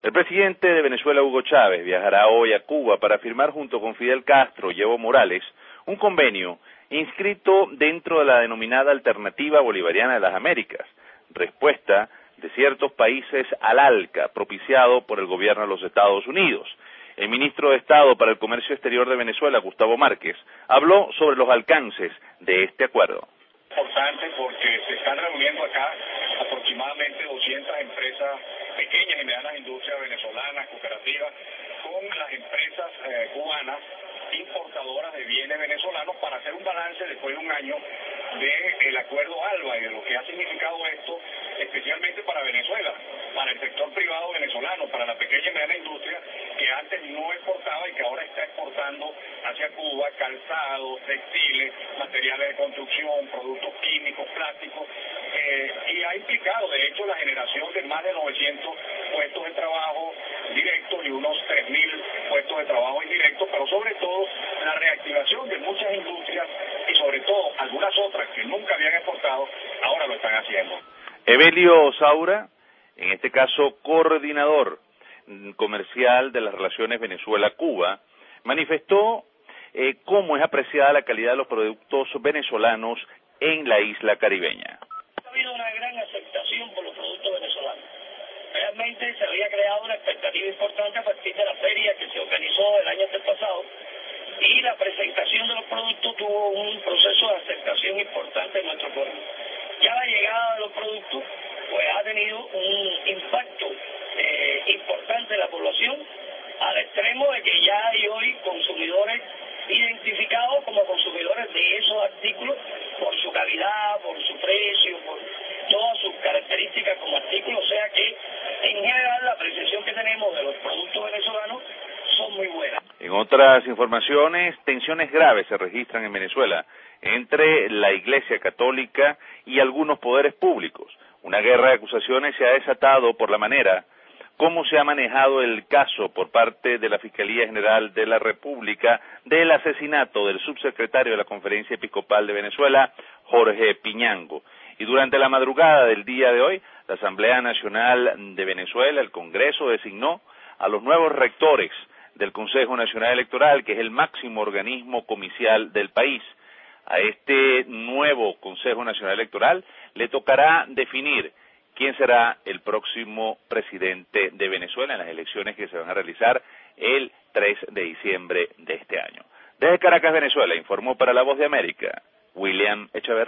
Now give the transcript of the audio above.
El presidente de Venezuela, Hugo Chávez, viajará hoy a Cuba para firmar junto con Fidel Castro y Evo Morales un convenio inscrito dentro de la denominada Alternativa Bolivariana de las Américas, respuesta de ciertos países al ALCA, propiciado por el gobierno de los Estados Unidos. El ministro de Estado para el Comercio Exterior de Venezuela, Gustavo Márquez, habló sobre los alcances de este acuerdo. Importante porque se están reuniendo acá aproximadamente 200 empresas pequeñas y medianas industrias venezolanas, cooperativas, con las empresas cubanas importadoras de bienes venezolanos para hacer un balance después de un año del acuerdo ALBA y de lo que ha significado esto, especialmente para Venezuela, para el sector privado venezolano, para la pequeña y mediana industria que antes no exportaba y que ahora está exportando hacia Cuba calzados, textiles, materiales de construcción, productos químicos, plásticos, y ha implicado de hecho la generación de más de 900 puestos de trabajo directos y unos 3.000 puestos de trabajo indirectos, pero sobre todo la reactivación de muchas industrias y sobre todo algunas otras que nunca habían exportado, ahora lo están haciendo. Evelio Saura, en este caso coordinador comercial de las relaciones Venezuela-Cuba, manifestó cómo es apreciada la calidad de los productos venezolanos en la isla caribeña. Ha habido una gran aceptación por los productos venezolanos. Realmente se había creado una expectativa importante a partir de la feria que se organizó el año pasado y la presentación de los productos tuvo un proceso de aceptación importante en nuestro pueblo. Ya la llegada de los productos pues ha tenido un impacto importante en la población, al extremo de que ya hay hoy consumidores identificados como consumidores de esos artículos por su calidad, por su precio, por todas sus características como artículos, o sea que en general la apreciación que tenemos de los productos venezolanos son muy buenas. En otras informaciones, tensiones graves se registran en Venezuela entre la Iglesia Católica y algunos poderes públicos. Una guerra de acusaciones se ha desatado por la manera como se ha manejado el caso por parte de la Fiscalía General de la República del asesinato del subsecretario de la Conferencia Episcopal de Venezuela, Jorge Piñango. Y durante la madrugada del día de hoy, la Asamblea Nacional de Venezuela, el Congreso, designó a los nuevos rectores del Consejo Nacional Electoral, que es el máximo organismo comicial del país. A este nuevo Consejo Nacional Electoral le tocará definir quién será el próximo presidente de Venezuela en las elecciones que se van a realizar el 3 de diciembre de este año. Desde Caracas, Venezuela, informó para La Voz de América, William Echeverría.